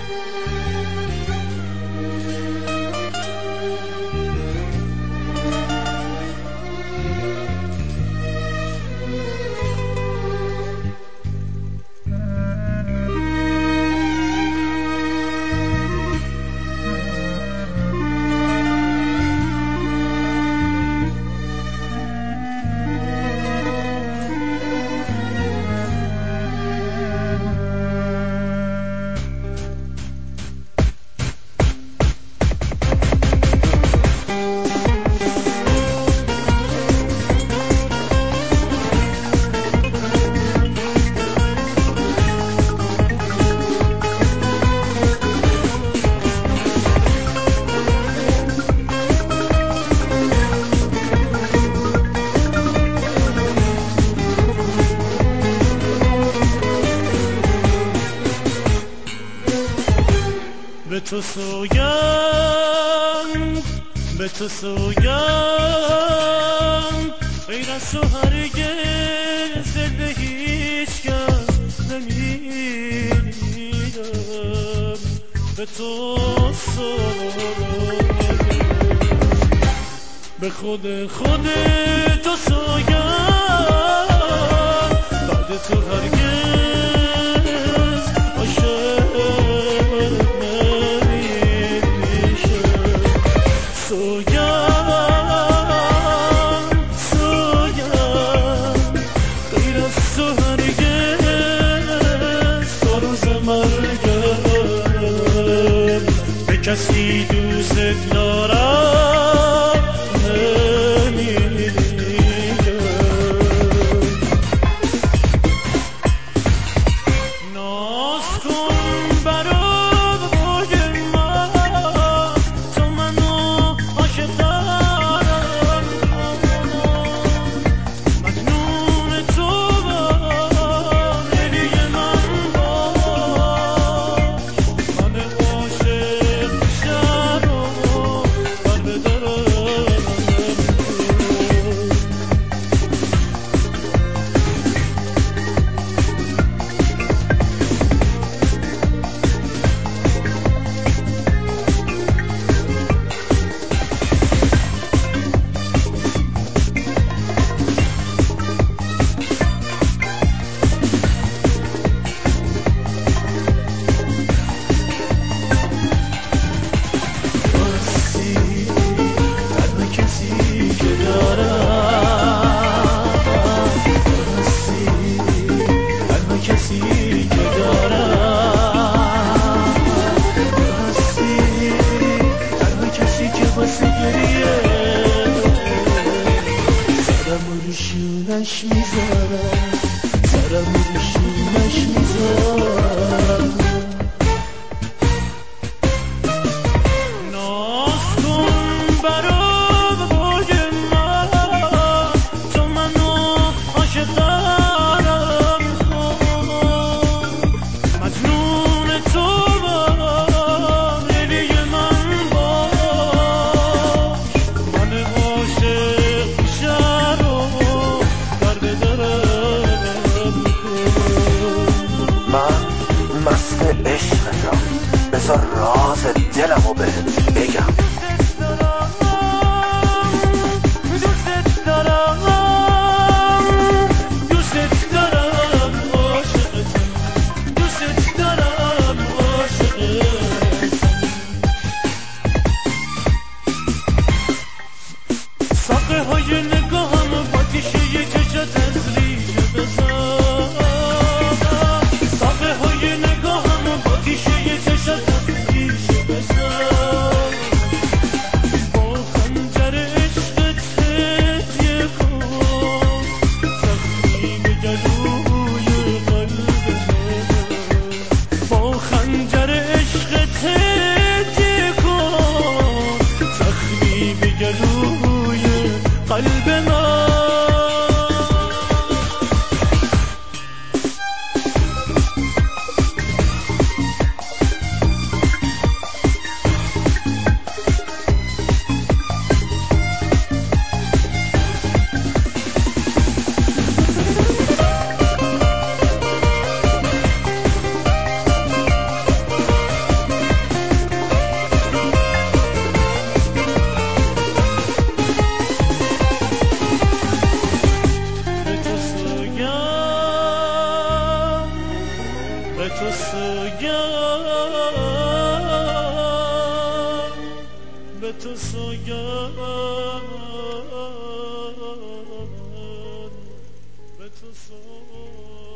به تو سوگند به تو سوگند غیر از تو هرگز دل به هیچ کس نمیدم به تو سوگند به خود تو سوگند بعد تو هرگز عاشق نمیشه سوگند سوگند غیر از تو هرگز تا روز مرگم به کسی دوست دارم نمیگم ناز کن برای من تو منو عاشق دارم مجنون تو لیلی من باش من عاشق شهر و بر بدارم شونش میذارم سرم رو شونش میذارم ناز کن برای من تو منو عاشق دارم مجنون تو لیلی من باش من عاشق شهر و من مست عشقتم بذار راز دلمو بهت بگم دوست دارم عاشقتم دوست دارم عاشقتم ساقه های نگاهم با تیشه چشات از ریشه بزن ساقه های نگاهم با تیشه چشات از ریشه بزن تو سوگند به تو سوگند